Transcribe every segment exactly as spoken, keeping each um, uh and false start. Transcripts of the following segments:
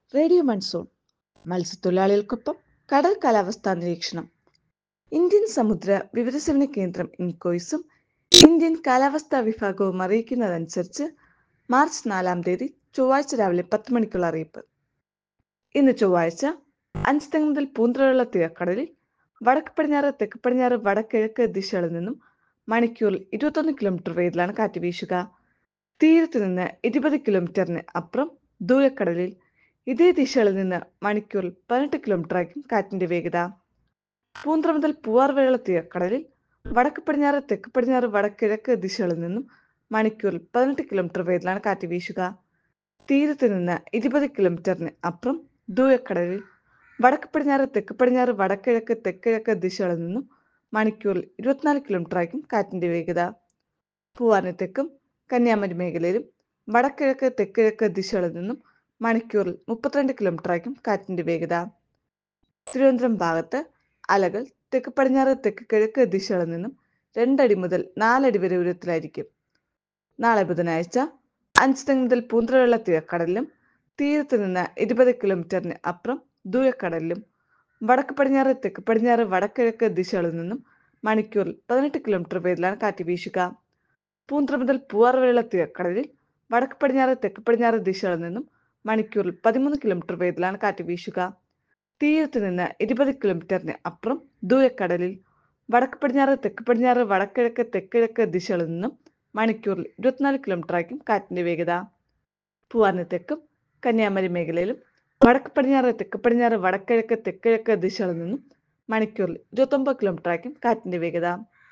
Radio monsoon മത്സ്യത്തൊഴിലാളികൾക്കൊപ്പം കടൽ കാലാവസ്ഥാ നിരീക്ഷണം. ഇന്ത്യൻ സമുദ്ര വിവരസേവന കേന്ദ്രം ഇൻകോയ്സും ഇന്ത്യൻ കാലാവസ്ഥാ വിഭാഗവും അറിയിക്കുന്നതനുസരിച്ച് മാർച്ച് നാലാം തീയതി ചൊവ്വാഴ്ച രാവിലെ പത്ത് മണിക്കുള്ള അറിയിപ്പ്. ഇന്ന് ചൊവ്വാഴ്ച അഞ്ചുതെങ്ങ് മുതൽ പൂന്തറയുള്ള തീരക്കടലിൽ വടക്ക് പടിഞ്ഞാറ് തെക്ക് പടിഞ്ഞാറ് വടക്കിഴക്ക് ദിശകളിൽ നിന്നും മണിക്കൂറിൽ ഇരുപത്തൊന്ന് കിലോമീറ്റർ വേഗത്തിലാണ് കാറ്റ് വീശുക. തീരത്ത് നിന്ന് ഇരുപത് കിലോമീറ്ററിന് അപ്പുറം ദൂരക്കടലിൽ ഇതേ ദിശകളിൽ നിന്ന് മണിക്കൂറിൽ പതിനെട്ട് കിലോമീറ്റർ ആയിരിക്കും കാറ്റിന്റെ വേഗത. പൂന്തറ മുതൽ പൂവാർ വരെയുള്ള തീരക്കടലിൽ വടക്ക് പടിഞ്ഞാറ് തെക്ക് പടിഞ്ഞാറ് വടക്കിഴക്ക് ദിശകളിൽ നിന്നും മണിക്കൂറിൽ പതിനെട്ട് കിലോമീറ്റർ വേഗത്തിലാണ് കാറ്റ് വീശുക. തീരത്ത് നിന്ന് ഇരുപത് കിലോമീറ്ററിന് അപ്പുറം ദൂരക്കടലിൽ വടക്ക് പടിഞ്ഞാറ് തെക്ക് പടിഞ്ഞാറ് വടക്കിഴക്ക് തെക്കിഴക്ക് ദിശകളിൽ നിന്നും മണിക്കൂറിൽ ഇരുപത്തിനാല് കിലോമീറ്റർ ആയിരിക്കും കാറ്റിന്റെ വേഗത. പൂവാറിന് തെക്കും കന്യാകുമാരി മേഖലയിലും വടക്കിഴക്ക് തെക്കിഴക്ക് ദിശകളിൽ നിന്നും മണിക്കൂറിൽ മുപ്പത്തിരണ്ട് കിലോമീറ്റർ ആയിരിക്കും കാറ്റിന്റെ വേഗത. തിരുവനന്തപുരം ഭാഗത്ത് അലകൾ തെക്ക് പടിഞ്ഞാറ് തെക്ക് കിഴക്ക് ദിശകളിൽ നിന്നും രണ്ടടി മുതൽ നാലടി വരെ ഉയരത്തിലായിരിക്കും. നാളെ ബുധനാഴ്ച അഞ്ചുതെങ്ങ് മുതൽ പൂന്തറയുള്ള തീരക്കടലിലും തീരത്ത് നിന്ന് ഇരുപത് കിലോമീറ്ററിന് അപ്പുറം ദൂരക്കടലിലും വടക്ക് പടിഞ്ഞാറ് തെക്ക് പടിഞ്ഞാറ് വടക്കിഴക്ക് ദിശകളിൽ നിന്നും മണിക്കൂറിൽ പതിനെട്ട് കിലോമീറ്റർ വേഗത്തിലാണ് കാറ്റ് വീശുക. പൂന്തറ മുതൽ പൂവാർ വരെയുള്ള തീരക്കടലിൽ വടക്ക് പടിഞ്ഞാറ് തെക്ക് പടിഞ്ഞാറ് ദിശകളിൽ നിന്നും മണിക്കൂറിൽ പതിമൂന്ന് കിലോമീറ്റർ വേഗത്തിലാണ് കാറ്റ് വീശുക. തീരത്ത് നിന്ന് ഇരുപത് കിലോമീറ്ററിന് അപ്പുറം ദൂരക്കടലിൽ വടക്ക് പടിഞ്ഞാറ് തെക്ക് പടിഞ്ഞാറ് വടക്കിഴക്ക് തെക്കിഴക്ക് ദിശകളിൽ നിന്നും മണിക്കൂറിൽ ഇരുപത്തിനാല് കിലോമീറ്റർ ആയിരിക്കും കാറ്റിന്റെ വേഗത. പൂവാറിന് തെക്കും കന്യാകുമാരി മേഖലയിലും വടക്ക് പടിഞ്ഞാറ് തെക്ക് പടിഞ്ഞാറ് വടക്കിഴക്ക് തെക്കിഴക്ക് ദിശകളിൽ നിന്നും മണിക്കൂറിൽ ഇരുപത്തൊമ്പത് കിലോമീറ്റർ ആയിരിക്കും കാറ്റിന്റെ വേഗത.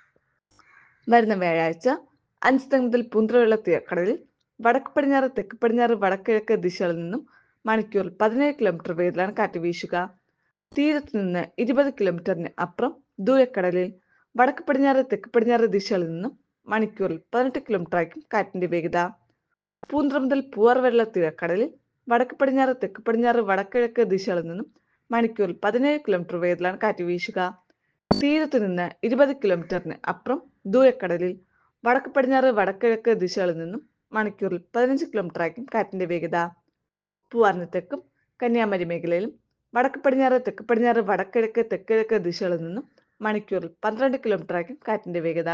വരുന്ന വ്യാഴാഴ്ച അഞ്ചുതെങ്ങ് മുതൽ പൂന്തറയുള്ള തീരക്കടലിൽ വടക്ക് പടിഞ്ഞാറ് തെക്ക് പടിഞ്ഞാറ് വടക്കിഴക്ക് ദിശകളിൽ നിന്നും മണിക്കൂറിൽ പതിനേഴ് കിലോമീറ്റർ വേഗത്തിലാണ് കാറ്റ് വീശുക. തീരത്ത് നിന്ന് ഇരുപത് കിലോമീറ്ററിന് അപ്പുറം ദൂരക്കടലിൽ വടക്ക് പടിഞ്ഞാറ് തെക്ക് പടിഞ്ഞാറ് ദിശകളിൽ നിന്നും മണിക്കൂറിൽ പതിനെട്ട് കിലോമീറ്റർ ആയിരിക്കും കാറ്റിന്റെ വേഗത. പൂന്തറ മുതൽ പൂവാർ വരെയുള്ള തീരക്കടലിൽ വടക്ക് പടിഞ്ഞാറ് തെക്ക് പടിഞ്ഞാറ് വടക്കിഴക്ക് ദിശകളിൽ നിന്നും മണിക്കൂറിൽ പതിനേഴ് കിലോമീറ്റർ വേഗത്തിലാണ് കാറ്റ് വീശുക. തീരത്ത് നിന്ന് ഇരുപത് കിലോമീറ്ററിന് അപ്പുറം ദൂരക്കടലിൽ വടക്ക് പടിഞ്ഞാറ് വടക്കിഴക്ക് ദിശകളിൽ നിന്നും മണിക്കൂറിൽ പതിനഞ്ച് കിലോമീറ്റർ ആയിരിക്കും കാറ്റിന്റെ വേഗത. പൂവാറിന് തെക്കും കന്യാകുമാരി മേഖലയിലും വടക്ക് പടിഞ്ഞാറ് തെക്ക് പടിഞ്ഞാറ് വടക്കിഴക്ക് തെക്കിഴക്ക് ദിശകളിൽ നിന്നും മണിക്കൂറിൽ പന്ത്രണ്ട് കിലോമീറ്റർ ആയിരിക്കും കാറ്റിന്റെ വേഗത.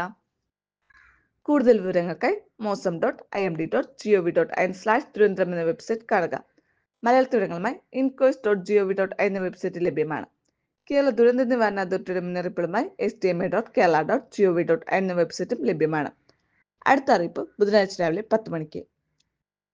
കൂടുതൽ വിവരങ്ങൾക്കായി Mausam dot I M D dot G O V dot I N slash Thiruvananthapuram എന്ന വെബ്സൈറ്റ് കാണുക. മലയാള വിവരങ്ങളുമായി INCOIS dot G O V dot I എന്ന വെബ്സൈറ്റിൽ ലഭ്യമാണ്. കേരള ദുരന്ത നിവാരണ അതോറിറ്റിയുടെ മുന്നറിയിപ്പുകളുമായി S D M A dot Kerala dot G O V dot I എന്ന വെബ്സൈറ്റും ലഭ്യമാണ്. അടുത്ത അറിയിപ്പ് ബുധനാഴ്ച രാവിലെ പത്ത് മണിക്ക്.